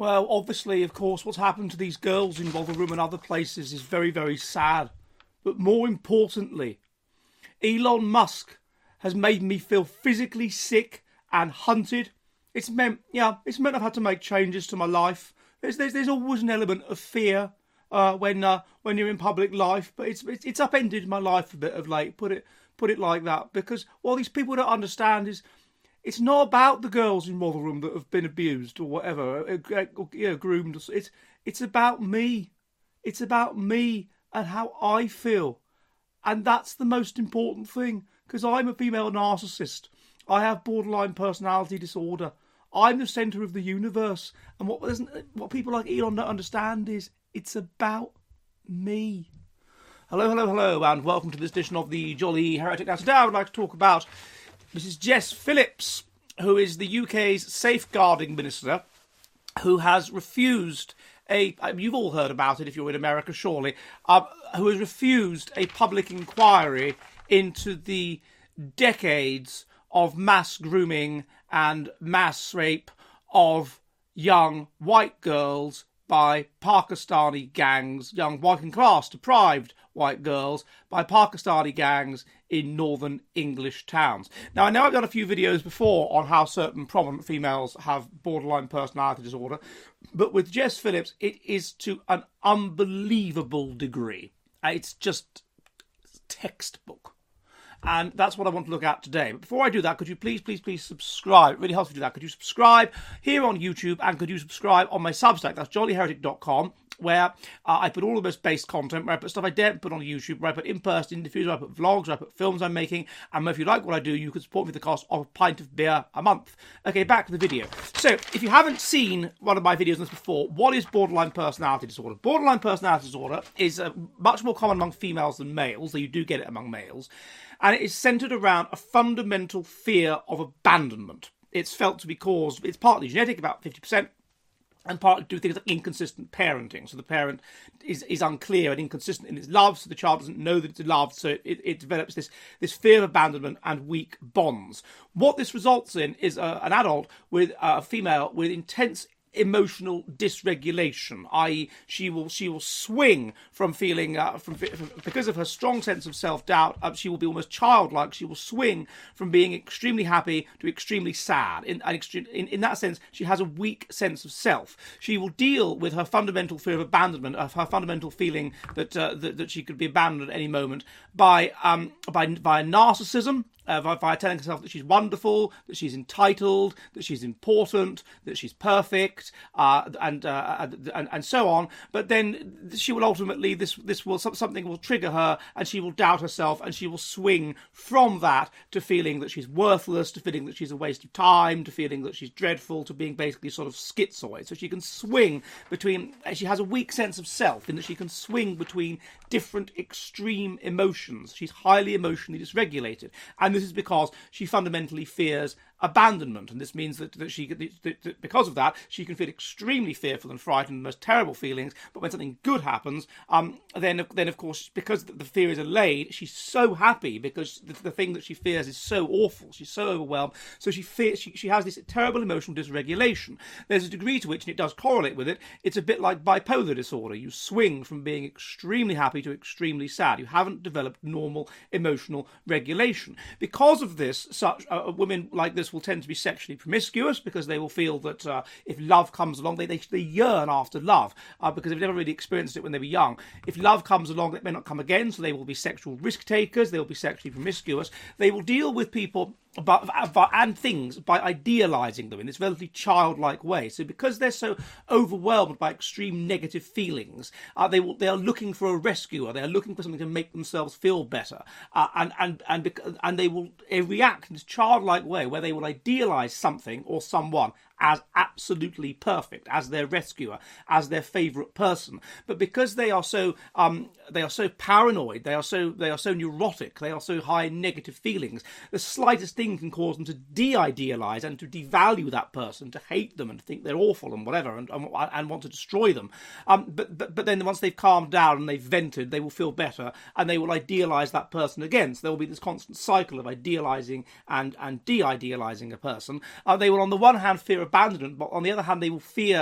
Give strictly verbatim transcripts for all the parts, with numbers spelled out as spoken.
Well, obviously, of course, what's happened to these girls in Rotherham and other places is very, very sad. But more importantly, Elon Musk has made me feel physically sick and hunted. It's meant, yeah, it's meant I've had to make changes to my life. There's, there's, there's always an element of fear uh, when uh, when you're in public life, but it's, it's it's upended my life a bit of late. Put it put it like that, because what these people don't understand is it's not about the girls in Rotherham that have been abused or whatever, or, you know, groomed. It's it's about me. It's about me and how I feel, and that's the most important thing. Because I'm a female narcissist. I have borderline personality disorder. I'm the centre of the universe. And what what people like Elon don't understand is it's about me. Hello, hello, hello, and welcome to this edition of the Jolly Heretic. Now, today I would like to talk about Missus Jess Phillips, who is the U K's safeguarding minister, who has refused a, you've all heard about it if you're in America, surely, um, who has refused a public inquiry into the decades of mass grooming and mass rape of young white girls by Pakistani gangs, young working class deprived white girls by Pakistani gangs in northern English towns. Now, I know I've done a few videos before on how certain prominent females have borderline personality disorder, but with Jess Phillips, it is to an unbelievable degree. It's just textbook. And that's what I want to look at today. But before I do that, could you please, please, please subscribe? It really helps me do that. Could you subscribe here on YouTube, and could you subscribe on my Substack? That's jolly heretic dot com, where uh, I put all the most based content, where I put stuff I daren't put on YouTube, where I put in-person interviews, where I put vlogs, where I put films I'm making. And if you like what I do, you can support me with the cost of a pint of beer a month. Okay, back to the video. So, if you haven't seen one of my videos on this before, what is borderline personality disorder? Borderline personality disorder is uh, much more common among females than males, though you do get it among males. And it is centred around a fundamental fear of abandonment. It's felt to be caused, it's partly genetic, about fifty percent, and partly to do with things like inconsistent parenting. So the parent is, is unclear and inconsistent in its love, so the child doesn't know that it's loved, so it, it develops this, this fear of abandonment and weak bonds. What this results in is uh, an adult with uh, a female with intense emotional dysregulation, that is, she will she will swing from feeling uh, from, from because of her strong sense of self-doubt. Uh, she will be almost childlike. She will swing from being extremely happy to extremely sad. In, in in that sense, she has a weak sense of self. She will deal with her fundamental fear of abandonment, of her fundamental feeling that uh, that, that she could be abandoned at any moment, by um by by narcissism. Uh, by, by telling herself that she's wonderful, that she's entitled, that she's important, that she's perfect, uh, and, uh, and and so on. But then she will ultimately, this this will something will trigger her, and she will doubt herself, and she will swing from that to feeling that she's worthless, to feeling that she's a waste of time, to feeling that she's dreadful, to being basically sort of schizoid. So she can swing between. She has a weak sense of self in that she can swing between different extreme emotions. She's highly emotionally dysregulated, and this is because she fundamentally fears abandonment, and this means that, that she, that, that because of that, she can feel extremely fearful and frightened, the most terrible feelings. But when something good happens, um, then then of course, because the fear is allayed, she's so happy because the, the thing that she fears is so awful. She's so overwhelmed, so she fears. She, she has this terrible emotional dysregulation. There's a degree to which, and it does correlate with it, it's a bit like bipolar disorder. You swing from being extremely happy to extremely sad. You haven't developed normal emotional regulation. Because of this, such uh, women like this will tend to be sexually promiscuous, because they will feel that uh, if love comes along, they, they, they yearn after love, uh, because they've never really experienced it when they were young. If love comes along, it may not come again, so they will be sexual risk takers, they will be sexually promiscuous. They will deal with people But, but and things by idealising them in this relatively childlike way. So because they're so overwhelmed by extreme negative feelings, uh, they will they are looking for a rescuer. They are looking for something to make themselves feel better, uh, and and and bec- and they will uh, react in this childlike way where they will idealise something or someone as absolutely perfect, as their rescuer, as their favourite person. But because they are so um, they are so paranoid, they are so they are so neurotic, they are so high in negative feelings, the slightest thing can cause them to de-idealise and to devalue that person, to hate them and to think they're awful and whatever, and and, and want to destroy them. Um, but, but but then once they've calmed down and they've vented, they will feel better, and they will idealise that person again. So there will be this constant cycle of idealising and and de-idealising a person. Uh, they will, on the one hand, fear abandonment, but on the other hand, they will fear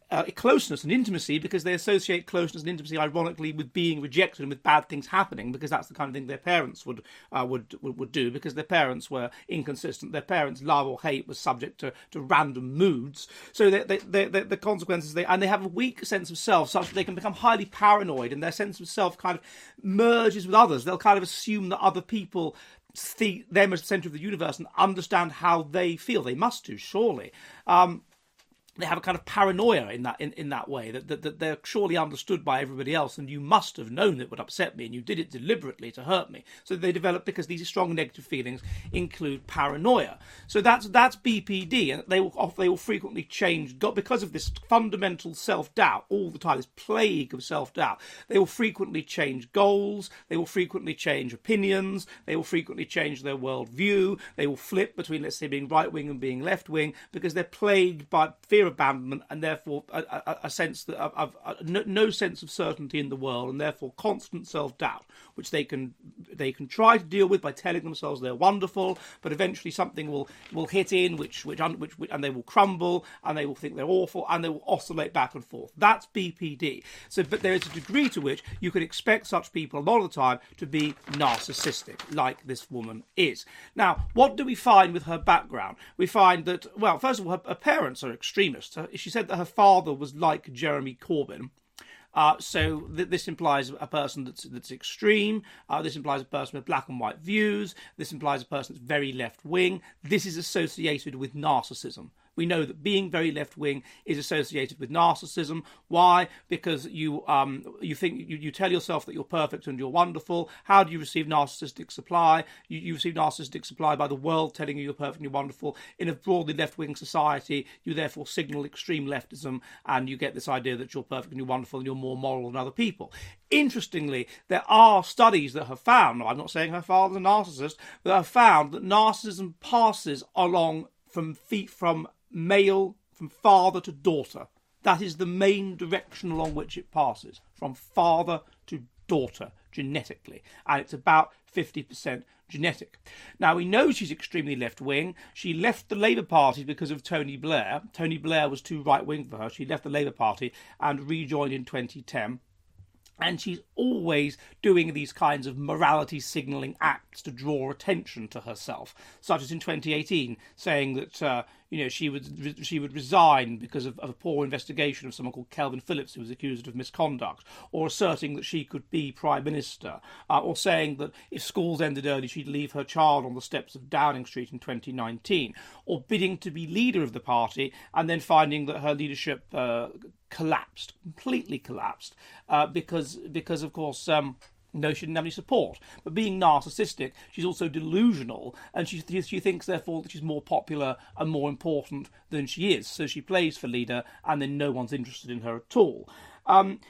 uh, closeness and intimacy, because they associate closeness and intimacy, ironically, with being rejected and with bad things happening, because that's the kind of thing their parents would uh, would, would would do, because their parents were inconsistent. Their parents' love or hate was subject to, to random moods. So they, they, they, they, the consequences, they and they have a weak sense of self, such that they can become highly paranoid, and their sense of self kind of merges with others. They'll kind of assume that other people see them as the centre of the universe and understand how they feel. They must do, surely. Um, They have a kind of paranoia in that in, in that way, that, that that they're surely understood by everybody else, and you must have known it would upset me, and you did it deliberately to hurt me. So they develop, because these strong negative feelings include paranoia. So that's that's B P D, and they will they will frequently change because of this fundamental self-doubt all the time, this plague of self-doubt. They will frequently change goals. They will frequently change opinions. They will frequently change their worldview. They will flip between, let's say, being right-wing and being left-wing, because they're plagued by fear abandonment, and therefore a, a, a sense that of, of, of no, no sense of certainty in the world, and therefore constant self-doubt, which they can they can try to deal with by telling themselves they're wonderful, but eventually something will will hit in which which, which, which and they will crumble, and they will think they're awful, and they will oscillate back and forth. That's B P D. So, but there is a degree to which you can expect such people a lot of the time to be narcissistic, like this woman is. Now, what do we find with her background? We find that, well, first of all, her, her parents are extremists. She said that her father was like Jeremy Corbyn. Uh, so th- this implies a person that's that's extreme. Uh, this implies a person with black and white views. This implies a person that's very left-wing. This is associated with narcissism. We know that being very left-wing is associated with narcissism. Why? Because you um you think you, you tell yourself that you're perfect and you're wonderful. How do you receive narcissistic supply? You, you receive narcissistic supply by the world telling you you're perfect and you're wonderful. In a broadly left-wing society, you therefore signal extreme leftism, and you get this idea that you're perfect and you're wonderful and you're more moral than other people. Interestingly, there are studies that have found, I'm not saying her father's a narcissist, that have found that narcissism passes along from feet from male, from father to daughter. That is the main direction along which it passes, from father to daughter, genetically. And it's about fifty percent genetic. Now, we know she's extremely left-wing. She left the Labour Party because of Tony Blair. Tony Blair was too right-wing for her. She left the Labour Party and rejoined in twenty ten. And she's always doing these kinds of morality signalling acts to draw attention to herself, such as in twenty eighteen, saying that uh, you know she would she would resign because of, of a poor investigation of someone called Kelvin Phillips, who was accused of misconduct, or asserting that she could be Prime Minister, uh, or saying that if schools ended early, she'd leave her child on the steps of Downing Street in twenty nineteen, or bidding to be leader of the party and then finding that her leadership uh, collapsed, completely collapsed, uh, because, because of course, um, no, she didn't have any support. But being narcissistic, she's also delusional, and she she thinks, therefore, that she's more popular and more important than she is. So she plays for leader, and then no one's interested in her at all. Um,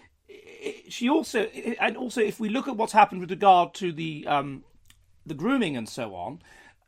she also, and also, if we look at what's happened with regard to the um, the grooming and so on,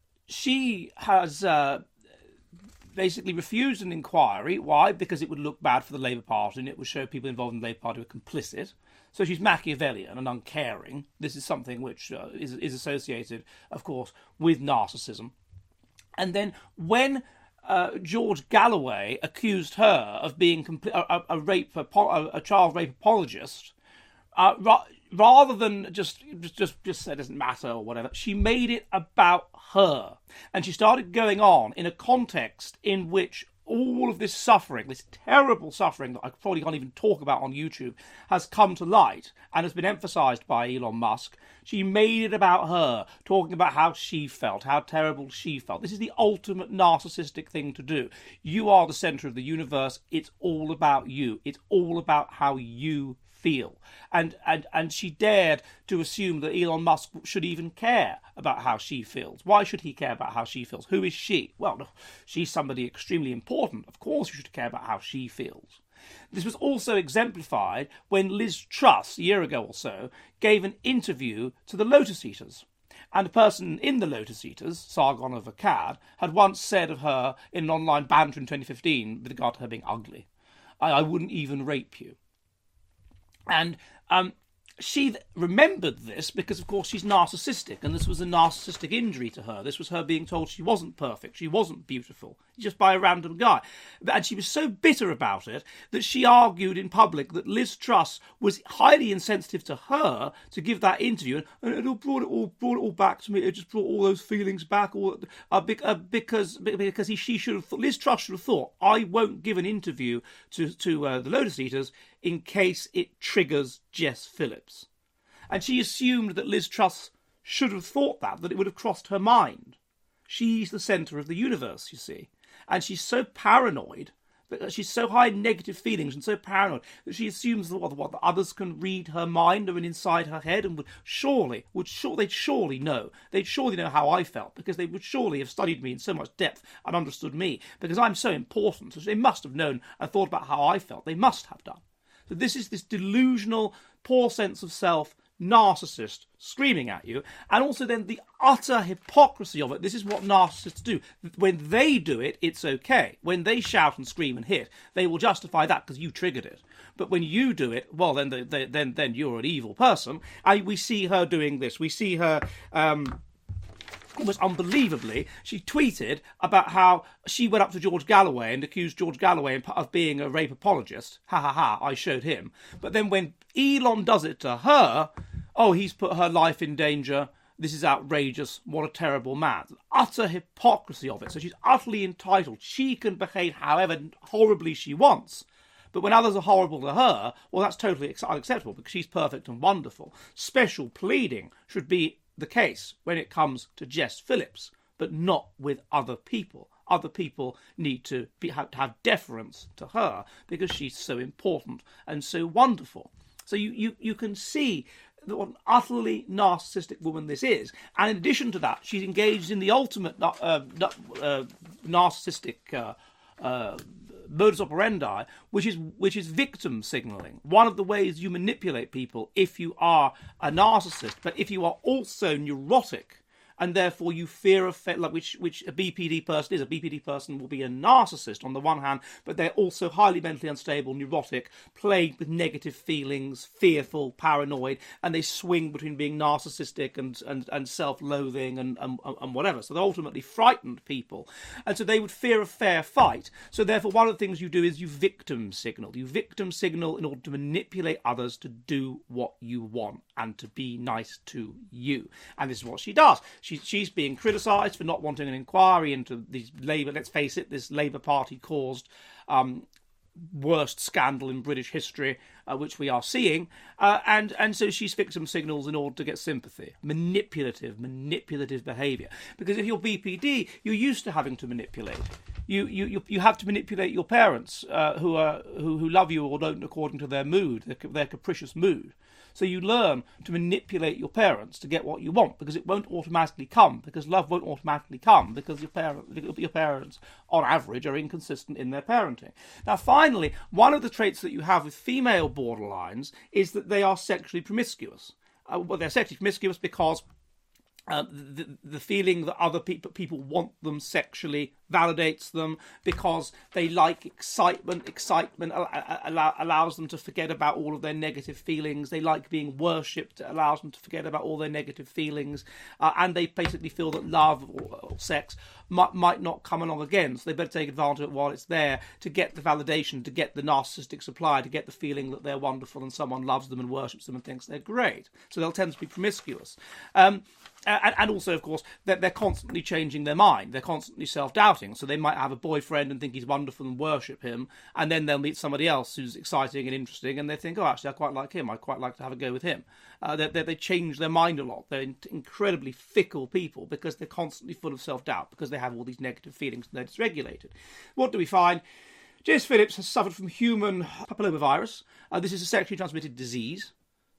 she has Uh, basically refused an inquiry. Why? Because it would look bad for the Labour Party, and it would show people involved in the Labour Party were complicit. So she's Machiavellian and uncaring. This is something which uh, is, is associated, of course, with narcissism. And then when uh, George Galloway accused her of being compl- a, a rape, a, a child rape apologist, uh, ra- rather than just just just say it doesn't matter or whatever, she made it about her, and she started going on in a context in which all of this suffering, this terrible suffering that I probably can't even talk about on YouTube, has come to light and has been emphasised by Elon Musk. She made it about her, talking about how she felt, how terrible she felt. This is the ultimate narcissistic thing to do. You are the centre of the universe. It's all about you. It's all about how you feel. And, and and she dared to assume that Elon Musk should even care about how she feels. Why should he care about how she feels? Who is she? Well, no, she's somebody extremely important. Of course you should care about how she feels. This was also exemplified when Liz Truss, a year ago or so, gave an interview to the Lotus Eaters. And a person in the Lotus Eaters, Sargon of Akkad, had once said of her in an online banter in twenty fifteen with regard to her being ugly, I, I wouldn't even rape you. And um, she remembered this because, of course, she's narcissistic, and this was a narcissistic injury to her. This was her being told she wasn't perfect, she wasn't beautiful, just by a random guy. And she was so bitter about it that she argued in public that Liz Truss was highly insensitive to her to give that interview, and it all brought it all brought it all back to me. It just brought all those feelings back, all uh, because because he, she should have thought, Liz Truss should have thought, I won't give an interview to to uh, the Lotus Eaters in case it triggers Jess Phillips. And she assumed that Liz Truss should have thought that, that it would have crossed her mind. She's the centre of the universe, you see. And she's so paranoid, that she's so high in negative feelings and so paranoid that she assumes that what, what, others can read her mind or inside her head and would surely, would sure, they'd surely know. They'd surely know how I felt, because they would surely have studied me in so much depth and understood me, because I'm so important. So they must have known and thought about how I felt. They must have done. So this is this delusional, poor sense of self, narcissist screaming at you, and also then the utter hypocrisy of it. This is what narcissists do. When they do it, it's okay. When they shout and scream and hit, they will justify that because you triggered it. But when you do it, well, then they, they, then then you're an evil person. And we see her doing this. We see her. Um, Almost unbelievably, she tweeted about how she went up to George Galloway and accused George Galloway of being a rape apologist. Ha ha ha, I showed him. But then when Elon does it to her, oh, he's put her life in danger. This is outrageous. What a terrible man. Utter hypocrisy of it. So she's utterly entitled. She can behave however horribly she wants. But when others are horrible to her, well, that's totally unacceptable because she's perfect and wonderful. Special pleading should be the case when it comes to Jess Phillips, but not with other people. Other people need to, be, have, to have deference to her because she's so important and so wonderful. So you, you, you can see what an utterly narcissistic woman this is. And in addition to that, she's engaged in the ultimate uh, uh, narcissistic uh, uh, modus operandi, which is which is victim signaling. One of the ways you manipulate people if you are a narcissist, but if you are also neurotic, and therefore you fear of, like which which a B P D person is. A B P D person will be a narcissist on the one hand, but they're also highly mentally unstable, neurotic, plagued with negative feelings, fearful, paranoid, and they swing between being narcissistic and and, and self-loathing and, and and whatever. So they're ultimately frightened people, and so they would fear a fair fight. So therefore, one of the things you do is you victim signal. You victim signal in order to manipulate others to do what you want and to be nice to you. And this is what she does. She She's, she's being criticised for not wanting an inquiry into these Labour, let's face it, this Labour Party caused um, worst scandal in British history, uh, which we are seeing. Uh, and, and so she's victim signals in order to get sympathy. Manipulative, manipulative behaviour. Because if you're B P D, you're used to having to manipulate. You you you, you have to manipulate your parents uh, who are who, who love you or don't according to their mood, their, their capricious mood. So you learn to manipulate your parents to get what you want, because it won't automatically come, because love won't automatically come, because your parents, your parents, on average, are inconsistent in their parenting. Now, finally, one of the traits that you have with female borderlines is that they are sexually promiscuous. Uh, well, they're sexually promiscuous because Uh, the, the feeling that other people people want them sexually validates them, because they like excitement. Excitement allow, allows them to forget about all of their negative feelings. They like being worshipped. It allows them to forget about all their negative feelings. Uh, and they basically feel that love or, or sex might, might not come along again. So they better take advantage of it while it's there to get the validation, to get the narcissistic supply, to get the feeling that they're wonderful and someone loves them and worships them and thinks they're great. So they'll tend to be promiscuous. Um, And, and also, of course, that they're constantly changing their mind. They're constantly self-doubting. So they might have a boyfriend and think he's wonderful and worship him, and then they'll meet somebody else who's exciting and interesting, and they think, oh, actually, I quite like him. I'd quite like to have a go with him. Uh, they, they, they change their mind a lot. They're incredibly fickle people because they're constantly full of self-doubt, because they have all these negative feelings and they're dysregulated. What do we find? Jess Phillips has suffered from human papillomavirus. Uh, this is a sexually transmitted disease.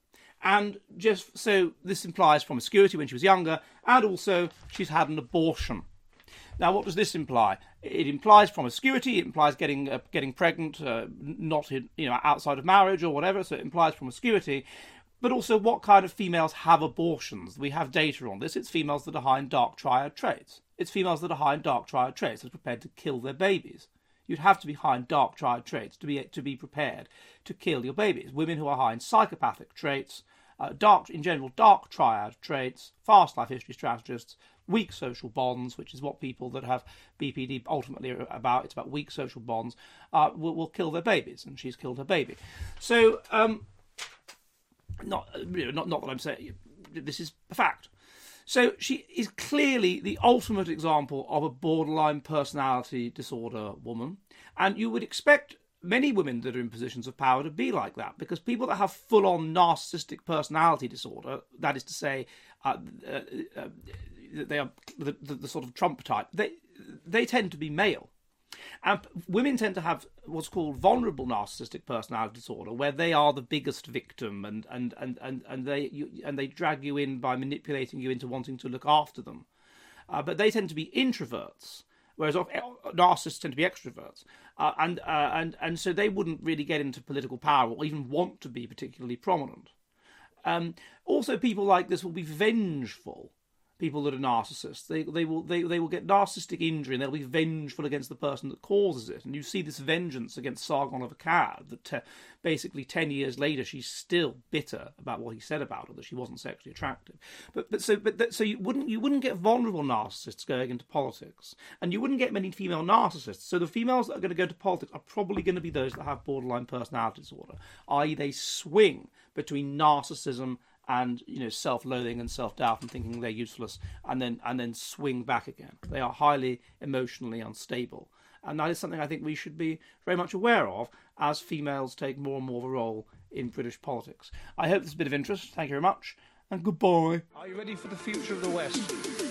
And just so this implies promiscuity when she was younger, and also she's had an abortion. Now, what does this imply? It implies promiscuity. It implies getting uh, getting pregnant, uh, not in, you know outside of marriage or whatever. So it implies promiscuity. But also, what kind of females have abortions? We have data on this. It's females that are high in dark triad traits. It's females that are high in dark triad traits that are prepared to kill their babies. You'd have to be high in dark triad traits to be to be prepared to kill your babies. Women who are high in psychopathic traits Uh, dark, in general, dark triad traits, fast life history strategists, weak social bonds, which is what people that have B P D ultimately are about. It's about weak social bonds. Uh, will, will kill their babies, and she's killed her baby. So, um, not not not that I'm saying this is a fact. So she is clearly the ultimate example of a borderline personality disorder woman, and you would expect many women that are in positions of power to be like that, because people that have full-on narcissistic personality disorder, that is to say, uh, uh, uh, they are the, the, the sort of Trump type, they they tend to be male. And women tend to have what's called vulnerable narcissistic personality disorder, where they are the biggest victim, and and and and, and they you, and they drag you in by manipulating you into wanting to look after them. Uh, but they tend to be introverts, whereas narcissists tend to be extroverts, uh, and uh, and and so they wouldn't really get into political power or even want to be particularly prominent. Um, also, people like this will be vengeful. People that are narcissists, they they will they they will get narcissistic injury, and they'll be vengeful against the person that causes it. And you see this vengeance against Sargon of Akkad. That te- basically ten years later, she's still bitter about what he said about her, that she wasn't sexually attractive. But but so but that, so you wouldn't you wouldn't get vulnerable narcissists going into politics, and you wouldn't get many female narcissists. So the females that are going to go to politics are probably going to be those that have borderline personality disorder, that is, they swing between narcissism and, you know, self-loathing and self-doubt and thinking they're useless, and then and then swing back again. They are highly emotionally unstable, and that is something I think we should be very much aware of as females take more and more of a role in British politics. I hope this is a bit of interest. Thank you very much, and goodbye. Are you ready for the future of the West?